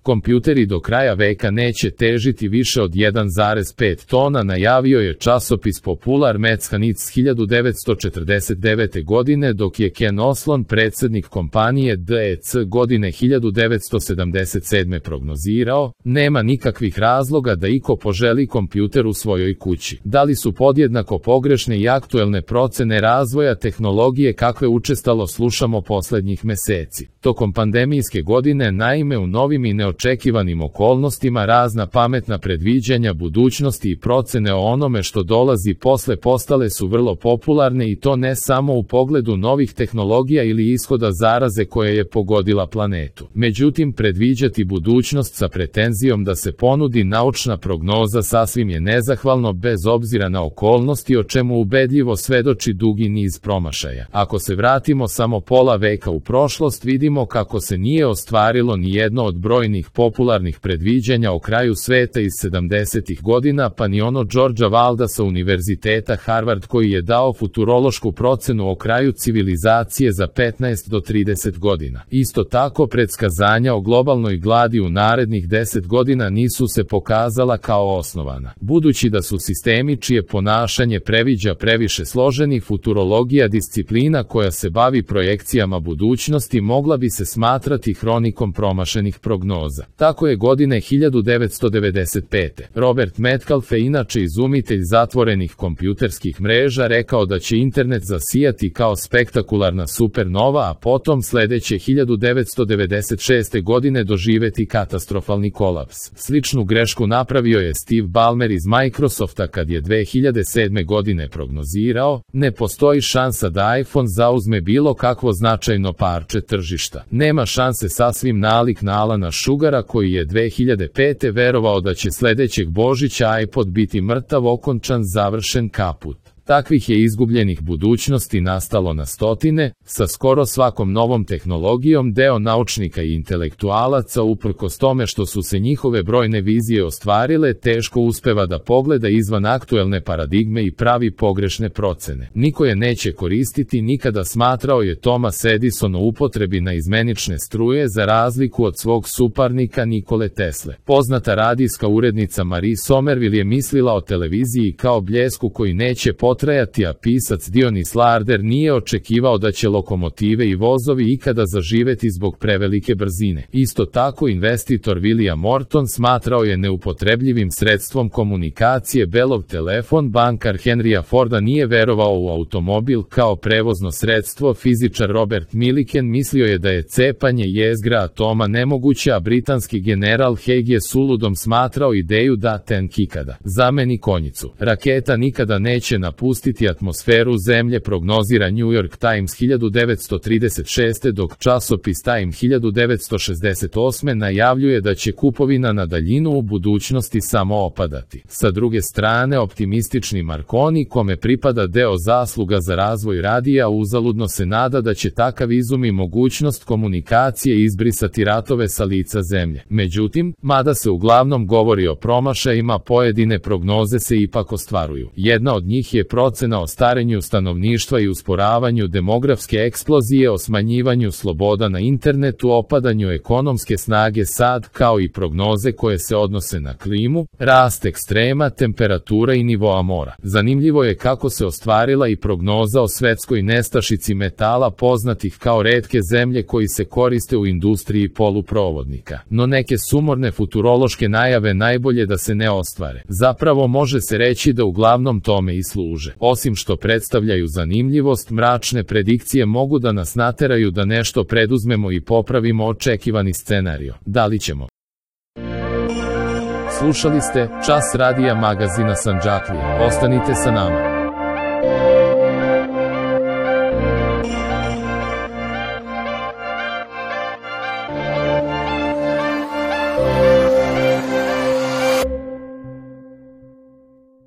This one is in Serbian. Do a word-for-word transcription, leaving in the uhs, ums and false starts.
Kompjuteri do kraja veka neće težiti više od jedan zarez pet tona, najavio je časopis Popular Mechanics hiljadu devetsto četrdeset devete. godine, dok je Ken Oslon, predsjednik kompanije D E C godine hiljadu devetsto sedamdeset sedme. prognozirao, nema nikakvih razloga da iko poželi kompjuter u svojoj kući. Da li su podjednako pogrešne i aktuelne procene razvoja tehnologije kakve učestalo slušamo posljednjih meseci? Tokom pandemijske godine, naime, u novim i neočekivanim okolnostima razna pametna predviđanja budućnosti i procene o onome što dolazi posle postale su vrlo popularne, i to ne samo u pogledu novih tehnologija ili ishoda zaraze koja je pogodila planetu. Međutim, predviđati budućnost sa pretenzijom da se ponudi naučna prognoza sasvim je nezahvalno bez obzira na okolnosti, o čemu ubedljivo svedoči dugi niz promašaja. Ako se vratimo samo pola veka u prošlost, vidimo kako se nije ostvarilo ni jedno od brojnih popularnih predviđanja o kraju sveta iz sedamdesetih godina, pa ni ono Georgea Walda sa Univerziteta Harvard koji je dao futurološku procenu o kraju civilizacije za petnaest do trideset godina. Isto tako, predskazanja o globalnoj gladi u narednih deset godina nisu se pokazala kao osnovana. Budući da su sistemi čije ponašanje previđa previše složeni, futurologija disciplina koja se bavi projekcijama budućnosti mogla bi se smatrati hronikom promašenih prognoza. Tako je godine hiljadu devetsto devedeset pete. Robert Metcalfe, inače izumitelj zatvorenih kompjuterskih mreža, rekao da će internet zasijati kao spektakularna supernova, a potom sledeće hiljadu devetsto devedeset šeste. godine doživeti katastrofalni kolaps. Sličnu grešku napravio je Steve Ballmer iz Microsofta kad je dve hiljade sedme. godine prognozirao, ne postoji šansa da iPhone zauzme bilo kakvo značajno parče tržišta. Nema šanse, sasvim nalik na Alana Sugara koji je dve hiljade pete. verovao da će sledećeg Božića iPod biti mrtav, okončan, završen, kaput. Takvih je izgubljenih budućnosti nastalo na stotine, sa skoro svakom novom tehnologijom deo naučnika i intelektualaca, uprkos tome što su se njihove brojne vizije ostvarile, teško uspeva da pogleda izvan aktuelne paradigme i pravi pogrešne procene. Niko je neće koristiti nikada, smatrao je Thomas Edison o upotrebi naizmenične struje za razliku od svog suparnika Nikole Tesle. Poznata radijska urednica Marie Somerville je mislila o televiziji kao bljesku koji neće potrajati, a pisac Dionis Larder nije očekivao da će lokomotive i vozovi ikada zaživeti zbog prevelike brzine. Isto tako, investitor William Morton smatrao je neupotrebljivim sredstvom komunikacije belov telefon, bankar Henrya Forda nije verovao u automobil kao prevozno sredstvo, fizičar Robert Millikan mislio je da je cepanje jezgra atoma nemoguće, a britanski general Haig je suludom smatrao ideju da tank ikada zameni konjicu. Raketa nikada neće napustiti atmosferu Zemlje, prognozira New York Times hiljadu devetsto trideset šeste. dok časopis Time hiljadu devetsto šezdeset osme. najavljuje da će kupovina na daljinu u budućnosti samo opadati. Sa druge strane, optimistični Marconi, kome pripada deo zasluga za razvoj radija, uzaludno se nada da će takav izum i mogućnost komunikacije izbrisati ratove sa lica Zemlje. Međutim, mada se uglavnom govori o promašajima, pojedine prognoze se ipak ostvaruju. Jedna od njih je procena o starenju stanovništva i usporavanju demografske eksplozije, o smanjivanju sloboda na internetu, opadanju ekonomske snage sad, kao i prognoze koje se odnose na klimu, rast ekstrema, temperatura i nivoa mora. Zanimljivo je kako se ostvarila i prognoza o svetskoj nestašici metala poznatih kao retke zemlje koji se koriste u industriji poluprovodnika. No neke sumorne futurološke najave najbolje da se ne ostvare. Zapravo može se reći da uglavnom tome i služe. Osim što predstavljaju zanimljivost, mračne predikcije mogu da nas nateraju da nešto preduzmemo i popravimo očekivani scenario. Da li ćemo? Slušali ste Čas radija magazina Sandžaklija. Ostanite sa nama.